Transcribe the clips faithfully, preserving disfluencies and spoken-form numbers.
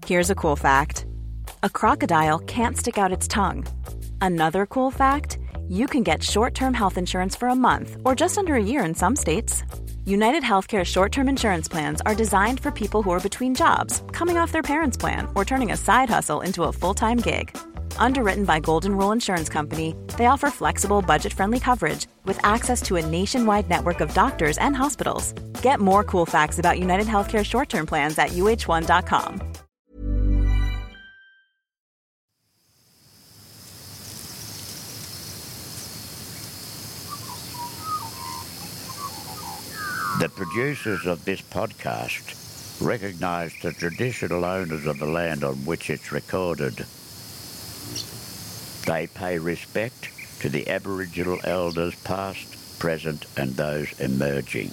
Here's a cool fact. A crocodile can't stick out its tongue. Another cool fact, you can get short-term health insurance for a month or just under a year in some states. United Healthcare short-term insurance plans are designed for people who are between jobs, coming off their parents' plan, or turning a side hustle into a full-time gig. Underwritten by Golden Rule Insurance Company, they offer flexible, budget-friendly coverage with access to a nationwide network of doctors and hospitals. Get more cool facts about United Healthcare short-term plans at U H one dot com. The producers of this podcast recognise the traditional owners of the land on which it's recorded. They pay respect to the Aboriginal elders past, present and those emerging.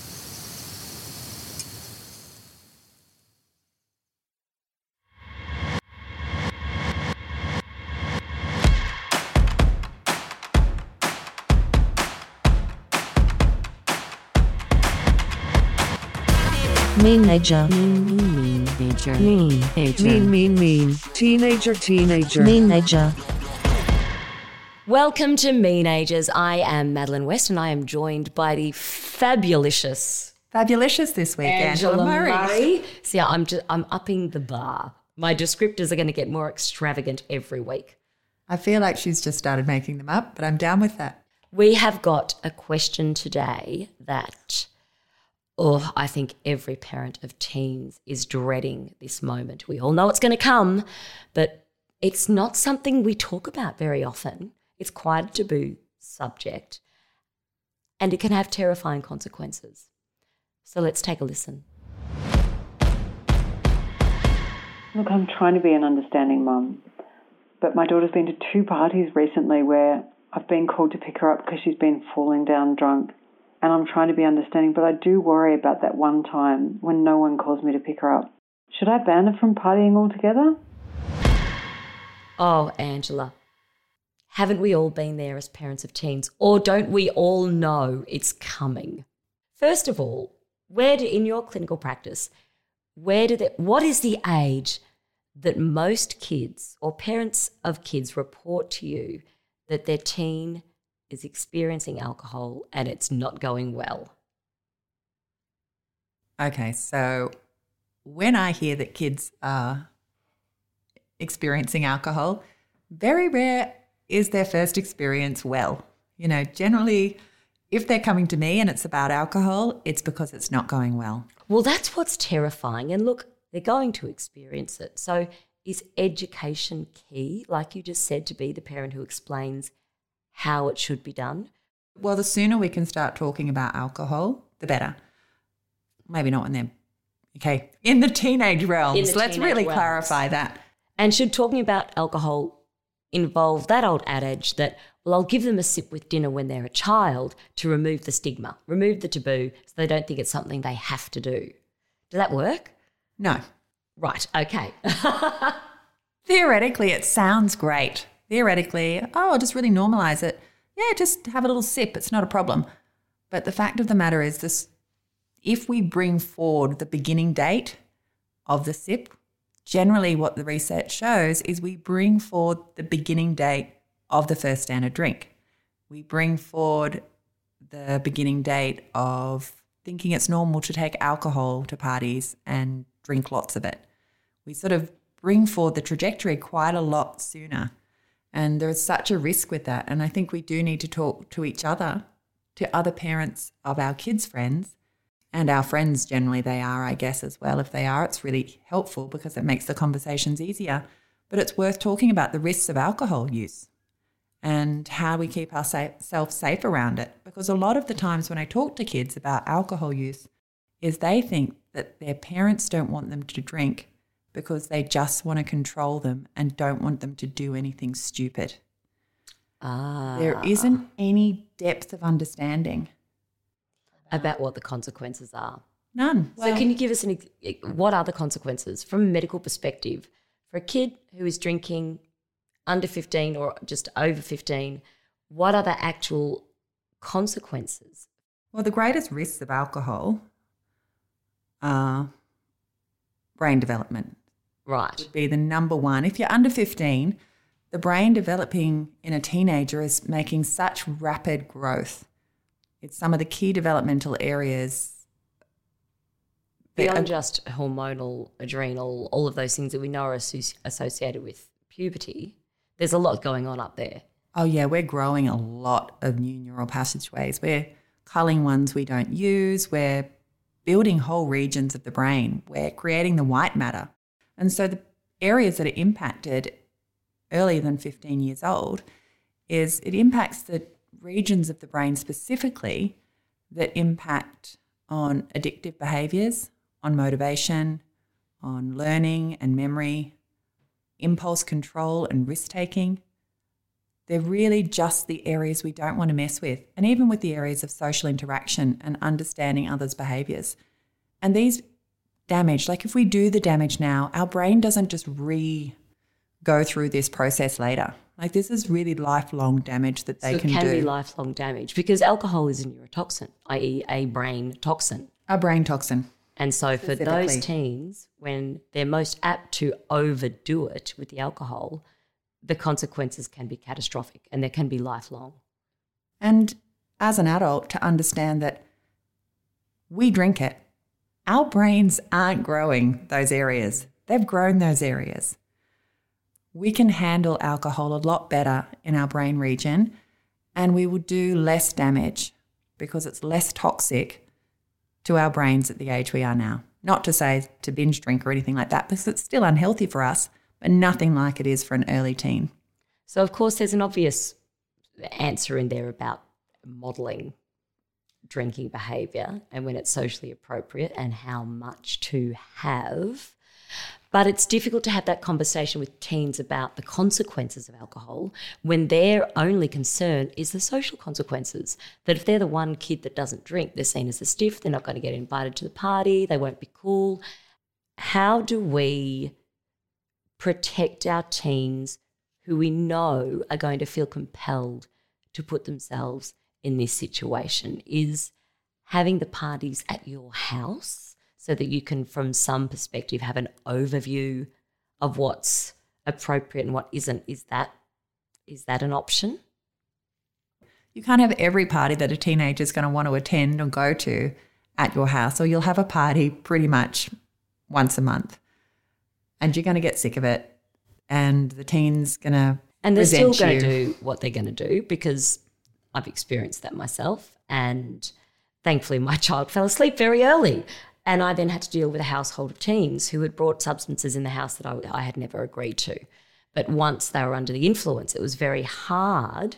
Mean-nager. Mean, mean, mean-nager. Mean-nager. Mean, mean, mean. Teenager, teenager. Mean-nager. Welcome to Mean-agers. I am Madeline West and I am joined by the fabulicious Fabulicious this week, Angela, Angela Murray. Murray. See, I'm just I'm upping the bar. My descriptors are going to get more extravagant every week. I feel like she's just started making them up, but I'm down with that. We have got a question today that, oh, I think every parent of teens is dreading this moment. We all know it's going to come, but it's not something we talk about very often. It's quite a taboo subject, and it can have terrifying consequences. So let's take a listen. Look, I'm trying to be an understanding mum, but my daughter's been to two parties recently where I've been called to pick her up because she's been falling down drunk, and I'm trying to be understanding, but I do worry about that one time when no one calls me to pick her up. Should I ban her from partying altogether? Oh, Angela, haven't we all been there as parents of teens? Or don't we all know it's coming? First of all, where do, in your clinical practice, where do they, what is the age that most kids or parents of kids report to you that their teen is experiencing alcohol and it's not going well? Okay, so when I hear that kids are experiencing alcohol, very rare is their first experience well. You know, generally, if they're coming to me and it's about alcohol, it's because it's not going well. Well, that's what's terrifying. And look, they're going to experience it. So is education key, like you just said, to be the parent who explains how it should be done? Well, the sooner we can start talking about alcohol, the better. Maybe not when they're, okay, in the teenage realms. In the Let's teenage really realms. clarify that. And should talking about alcohol involve that old adage that, well, I'll give them a sip with dinner when they're a child to remove the stigma, remove the taboo, so they don't think it's something they have to do. Does that work? No. Right, okay. Theoretically, it sounds great. Theoretically, oh, I'll just really normalise it. Yeah, just have a little sip. It's not a problem. But the fact of the matter is this, if we bring forward the beginning date of the sip, generally what the research shows is we bring forward the beginning date of the first standard drink. We bring forward the beginning date of thinking it's normal to take alcohol to parties and drink lots of it. We sort of bring forward the trajectory quite a lot sooner. And there is such a risk with that. And I think we do need to talk to each other, to other parents of our kids' friends, and our friends generally they are, I guess, as well. If they are, it's really helpful because it makes the conversations easier. But it's worth talking about the risks of alcohol use and how we keep ourselves safe around it. Because a lot of the times when I talk to kids about alcohol use is they think that their parents don't want them to drink because they just want to control them and don't want them to do anything stupid. Ah. There isn't any depth of understanding About what the consequences are. None. So can you give us an what are the consequences from a medical perspective for a kid who is drinking under fifteen or just over fifteen? What are the actual consequences? Well, the greatest risks of alcohol are brain development. Right. would be the number one. If you're under fifteen, the brain developing in a teenager is making such rapid growth. It's some of the key developmental areas. Beyond just hormonal, adrenal, all of those things that we know are associ- associated with puberty, there's a lot going on up there. Oh, yeah, we're growing a lot of new neural passageways. We're culling ones we don't use. We're building whole regions of the brain. We're creating the white matter. And so the areas that are impacted earlier than fifteen years old is it impacts the regions of the brain specifically that impact on addictive behaviours, on motivation, on learning and memory, impulse control and risk-taking. They're really just the areas we don't want to mess with, and even with the areas of social interaction and understanding others' behaviours. And these damage, like if we do the damage now, our brain doesn't just re-go through this process later. Like this is really lifelong damage that they so can do. it can be lifelong damage because alcohol is a neurotoxin, that is a brain toxin. A brain toxin. And so for those teens, when they're most apt to overdo it with the alcohol, the consequences can be catastrophic and they can be lifelong. And as an adult, to understand that we drink it, our brains aren't growing those areas. They've grown those areas. We can handle alcohol a lot better in our brain region and we will do less damage because it's less toxic to our brains at the age we are now. Not to say to binge drink or anything like that because it's still unhealthy for us, but nothing like it is for an early teen. So, of course, there's an obvious answer in there about modelling drinking behaviour and when it's socially appropriate and how much to have. But it's difficult to have that conversation with teens about the consequences of alcohol when their only concern is the social consequences. That if they're the one kid that doesn't drink, they're seen as a stiff, they're not going to get invited to the party, they won't be cool. How do we protect our teens who we know are going to feel compelled to put themselves in this situation? Is having the parties at your house so that you can, from some perspective, have an overview of what's appropriate and what isn't, is that is that an option? You can't have every party that a teenager is going to want to attend or go to at your house, or you'll have a party pretty much once a month and you're going to get sick of it and the teen's going to And they're still going you. to do what they're going to do because I've experienced that myself, and thankfully my child fell asleep very early. And I then had to deal with a household of teens who had brought substances in the house that I, I had never agreed to. But once they were under the influence, it was very hard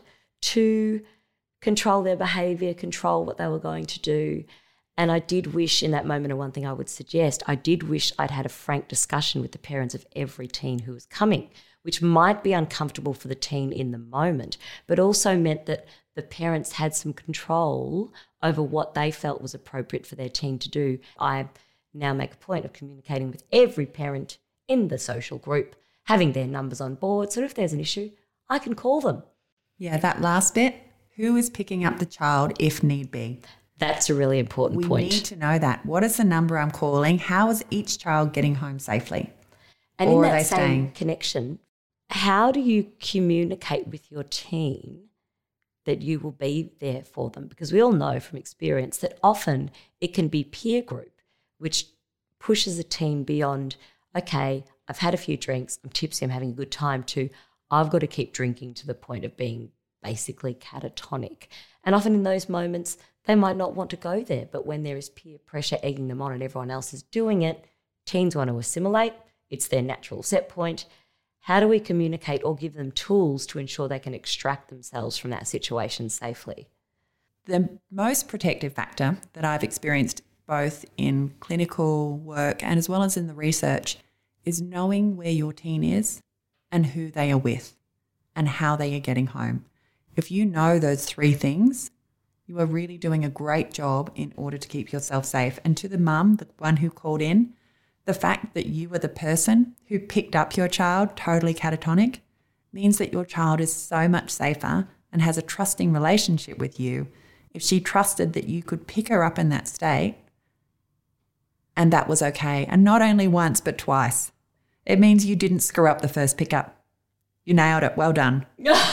to control their behaviour, control what they were going to do. And I did wish in that moment, and one thing I would suggest, I did wish I'd had a frank discussion with the parents of every teen who was coming, which might be uncomfortable for the teen in the moment, but also meant that the parents had some control over what they felt was appropriate for their teen to do. I now make a point of communicating with every parent in the social group, having their numbers on board, so if there's an issue, I can call them. Yeah, that last bit, who is picking up the child if need be? That's a really important we point. We need to know that. What is the number I'm calling? How is each child getting home safely? And or in that are they same staying? connection, how do you communicate with your teen that you will be there for them? Because we all know from experience that often it can be peer group, which pushes a teen beyond, okay, I've had a few drinks, I'm tipsy, I'm having a good time, to I've got to keep drinking to the point of being basically catatonic. And often in those moments, they might not want to go there, but when there is peer pressure egging them on and everyone else is doing it, teens want to assimilate, it's their natural set point. How do we communicate or give them tools to ensure they can extract themselves from that situation safely? The most protective factor that I've experienced both in clinical work and as well as in the research is knowing where your teen is and who they are with and how they are getting home. If you know those three things, you are really doing a great job in order to keep yourself safe. And to the mum, the one who called in, the fact that you were the person who picked up your child totally catatonic means that your child is so much safer and has a trusting relationship with you if she trusted that you could pick her up in that state and that was okay. And not only once, but twice. It means you didn't screw up the first pickup. You nailed it. Well done.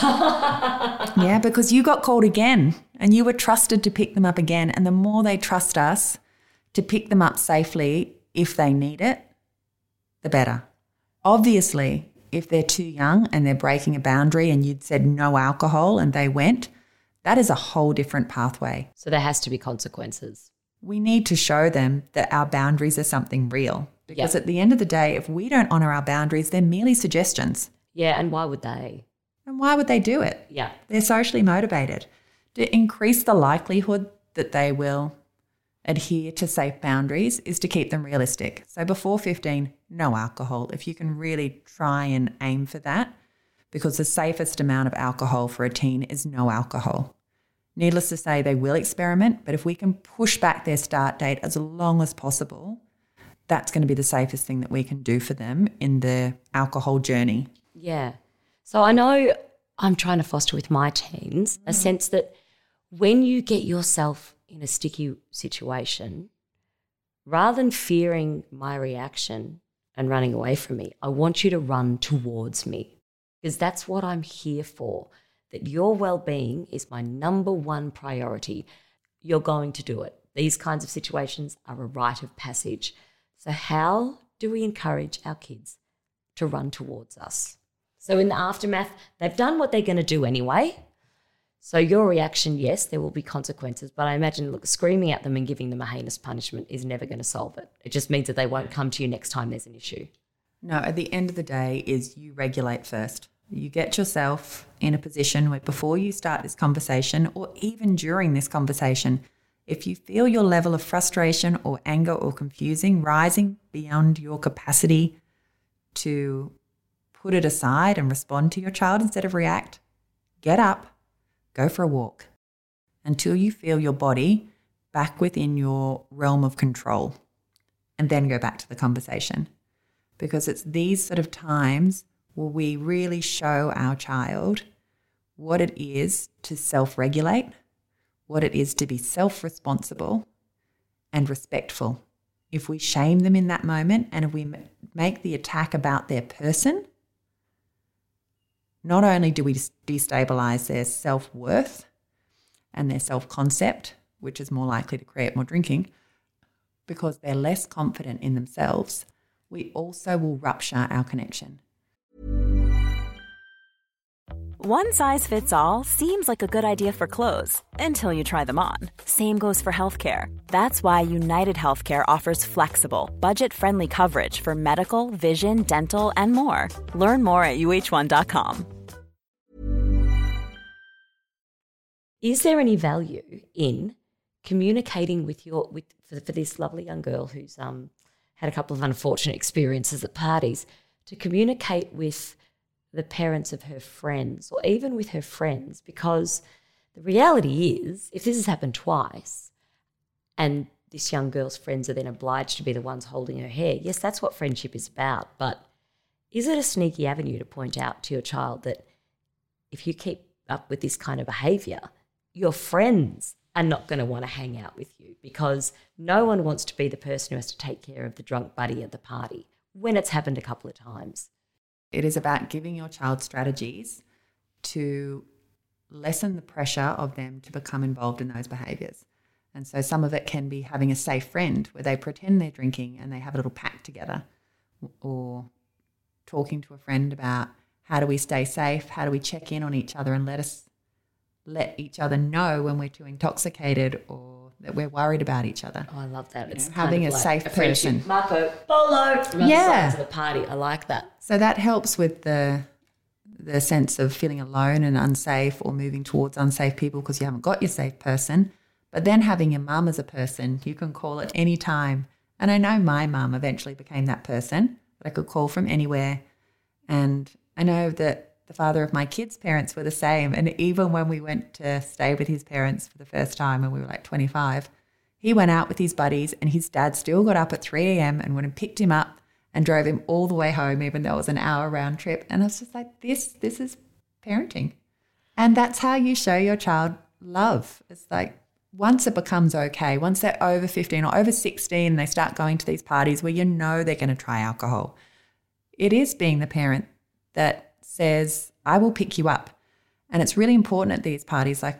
Yeah, because you got called again and you were trusted to pick them up again. And the more they trust us to pick them up safely if they need it, the better. Obviously, if they're too young and they're breaking a boundary and you'd said no alcohol and they went, that is a whole different pathway. So there has to be consequences. We need to show them that our boundaries are something real. Because Yep. at the end of the day, if we don't honour our boundaries, they're merely suggestions. Yeah, and why would they? And why would they do it? Yeah. They're socially motivated. To increase the likelihood that they will adhere to safe boundaries is to keep them realistic. So before fifteen, no alcohol. If you can really try and aim for that, because the safest amount of alcohol for a teen is no alcohol. Needless to say, they will experiment, but if we can push back their start date as long as possible, that's going to be the safest thing that we can do for them in their alcohol journey. Yeah. So I know I'm trying to foster with my teens a sense that when you get yourself in a sticky situation, rather than fearing my reaction and running away from me, I want you to run towards me, because that's what I'm here for, that your well-being is my number one priority. You're going to do it. These kinds of situations are a rite of passage. So how do we encourage our kids to run towards us? So in the aftermath, they've done what they're going to do anyway. So your reaction, yes, there will be consequences, but I imagine, look, screaming at them and giving them a heinous punishment is never going to solve it. It just means that they won't come to you next time there's an issue. No, at the end of the day is you regulate first. You get yourself in a position where before you start this conversation, or even during this conversation, if you feel your level of frustration or anger or confusing rising beyond your capacity to put it aside and respond to your child instead of react, get up, go for a walk until you feel your body back within your realm of control, and then go back to the conversation. Because it's these sort of times where we really show our child what it is to self-regulate, what it is to be self-responsible and respectful. If we shame them in that moment and if we make the attack about their person, not only do we destabilise their self-worth and their self-concept, which is more likely to create more drinking, because they're less confident in themselves, we also will rupture our connection. One size fits all seems like a good idea for clothes until you try them on. Same goes for healthcare. That's why United Healthcare offers flexible, budget-friendly coverage for medical, vision, dental, and more. Learn more at U H one dot com. Is there any value in communicating with your with for, for this lovely young girl who's um had a couple of unfortunate experiences at parties, to communicate with the parents of her friends or even with her friends? Because the reality is, if this has happened twice and this young girl's friends are then obliged to be the ones holding her hair, yes, that's what friendship is about. But is it a sneaky avenue to point out to your child that if you keep up with this kind of behaviour, your friends are not going to want to hang out with you, because no one wants to be the person who has to take care of the drunk buddy at the party when it's happened a couple of times? It is about giving your child strategies to lessen the pressure of them to become involved in those behaviours. And so some of it can be having a safe friend where they pretend they're drinking and they have a little pact together, or talking to a friend about how do we stay safe, how do we check in on each other and let us let each other know when we're too intoxicated or that we're worried about each other. Oh, I love that. You It's know, kind having of a like safe a friendship. person. Marco Polo runs Yeah. to the party. I like that. So that helps with the the sense of feeling alone and unsafe, or moving towards unsafe people because you haven't got your safe person. But then having your mum as a person, you can call at any time. And I know my mum eventually became that person that I could call from anywhere. And I know that the father of my kids' parents were the same. And even when we went to stay with his parents for the first time when we were like twenty-five, he went out with his buddies and his dad still got up at three a.m. and went and picked him up and drove him all the way home, even though it was an hour round trip. And I was just like, this, this is parenting. And that's how you show your child love. It's like, once it becomes okay, once they're over fifteen or over sixteen and they start going to these parties where you know they're going to try alcohol, It is being the parent that says, I will pick you up. And it's really important at these parties, like,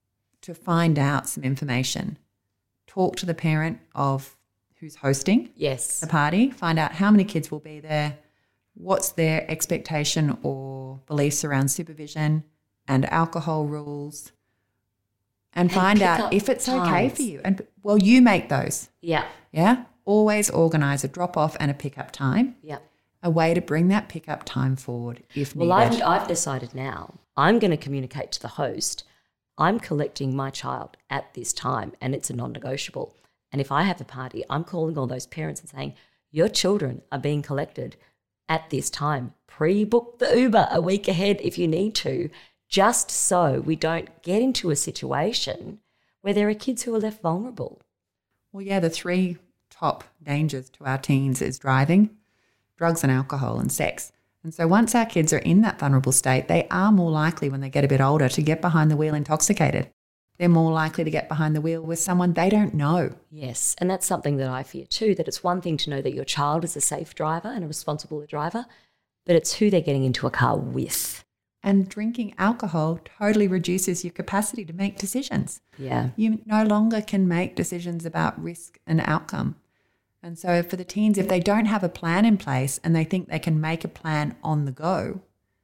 to find out some information. Talk to the parent of who's hosting Yes. the party, find out how many kids will be there, what's their expectation or beliefs around supervision and alcohol rules, and, and find out if it's times. okay for you. And, well, you make those. Yeah. Yeah? Always organise a drop-off and a pick-up time. Yeah. A way to bring that pick-up time forward if needed. Well, I've, I've decided now I'm going to communicate to the host, I'm collecting my child at this time and it's a non-negotiable. And if I have a party, I'm calling all those parents and saying, your children are being collected at this time. Pre-book the Uber a week ahead if you need to, just so we don't get into a situation where there are kids who are left vulnerable. Well, yeah, the three top dangers to our teens is driving, drugs and alcohol, and sex. And so once our kids are in that vulnerable state, they are more likely when they get a bit older to get behind the wheel intoxicated. They're more likely to get behind the wheel with someone they don't know. Yes, and that's something that I fear too, that it's one thing to know that your child is a safe driver and a responsible driver, but it's who they're getting into a car with. And drinking alcohol totally reduces your capacity to make decisions. Yeah. You no longer can make decisions about risk and outcome. And so for the teens, if they don't have a plan in place and they think they can make a plan on the go,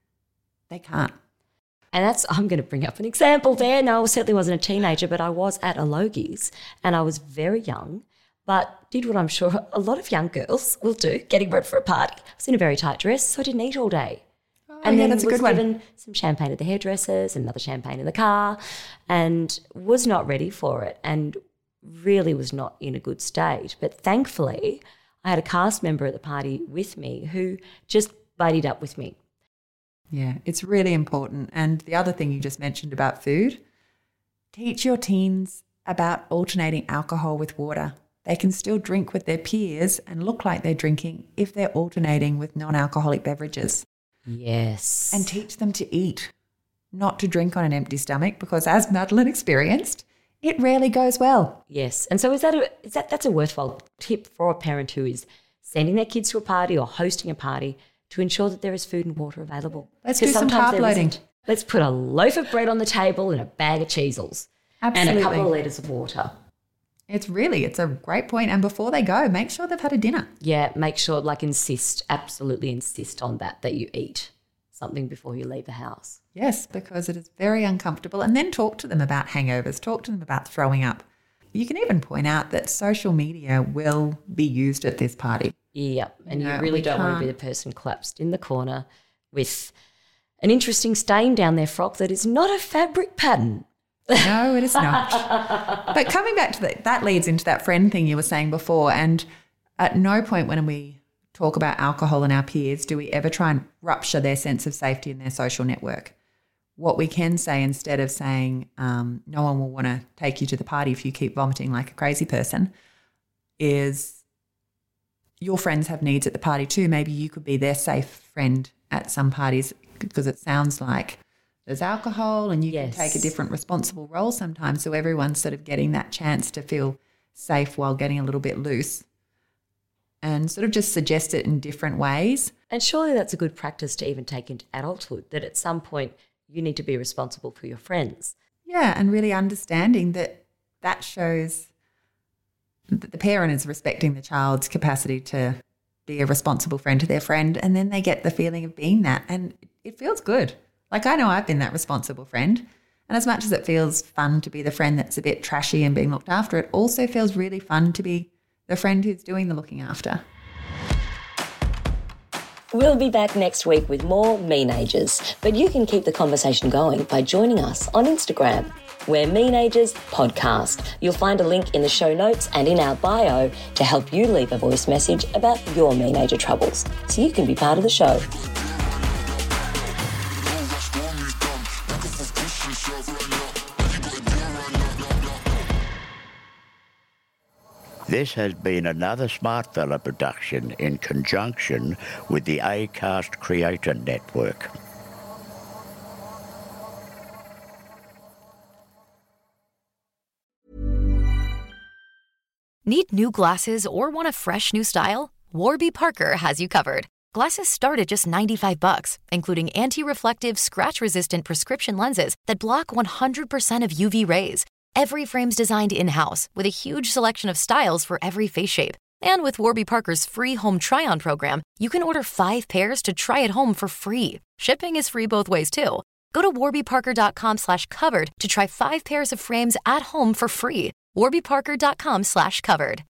they can't. And that's, I'm going to bring up an example there. No, I certainly wasn't a teenager, but I was at a Logies and I was very young, but did what I'm sure a lot of young girls will do, getting ready for a party. I was in a very tight dress, so I didn't eat all day. Oh, and yeah, then that's a was good one. given some champagne at the hairdressers, another champagne in the car, and was not ready for it and really was not in a good state. But thankfully, I had a cast member at the party with me who just buddied up with me. Yeah, it's really important. And the other thing you just mentioned about food, teach your teens about alternating alcohol with water. They can still drink with their peers and look like they're drinking if they're alternating with non-alcoholic beverages. Yes. And teach them to eat, not to drink on an empty stomach, because as Madeline experienced, it rarely goes well. Yes. And so is that a, is that that's a worthwhile tip for a parent who is sending their kids to a party or hosting a party to ensure that there is food and water available. Let's do some carb loading. Let's put a loaf of bread on the table and a bag of Cheezels. Absolutely. And a couple of litres of water. It's really, it's a great point. And before they go, make sure they've had a dinner. Yeah, make sure, like insist, absolutely insist on that, that you eat something before you leave the house. Yes, because it is very uncomfortable. And then talk to them about hangovers, talk to them about throwing up. You can even point out that social media will be used at this party. Yep, and No, you really we don't want to be can't. the person collapsed in the corner with an interesting stain down their frock that is not a fabric pattern. No, it is not. But coming back to that, that leads into that friend thing you were saying before. And at no point when we talk about alcohol and our peers do we ever try and rupture their sense of safety in their social network. What we can say, instead of saying um, no one will want to take you to the party if you keep vomiting like a crazy person, is your friends have needs at the party too. Maybe you could be their safe friend at some parties, because it sounds like there's alcohol and you Yes. can take a different responsible role sometimes. So everyone's sort of getting that chance to feel safe while getting a little bit loose, and sort of just suggest it in different ways. And surely that's a good practice to even take into adulthood, that at some point you need to be responsible for your friends. Yeah, and really understanding that that shows that the parent is respecting the child's capacity to be a responsible friend to their friend, and then they get the feeling of being that, and it feels good. Like, I know I've been that responsible friend, and as much as it feels fun to be the friend that's a bit trashy and being looked after, it also feels really fun to be the friend who's doing the looking after. We'll be back next week with more Meenagers, but you can keep the conversation going by joining us on Instagram. We're Meenagers Podcast. You'll find a link in the show notes and in our bio to help you leave a voice message about your Meenager troubles, so you can be part of the show. This has been another Smart Fella production in conjunction with the Acast Creator Network. Need new glasses or want a fresh new style? Warby Parker has you covered. Glasses start at just ninety-five bucks, including anti-reflective, scratch-resistant prescription lenses that block one hundred percent of U V rays. Every frame's designed in-house with a huge selection of styles for every face shape. And with Warby Parker's free home try-on program, you can order five pairs to try at home for free. Shipping is free both ways, too. Go to warbyparker.com slash covered to try five pairs of frames at home for free. warbyparker.com slash covered.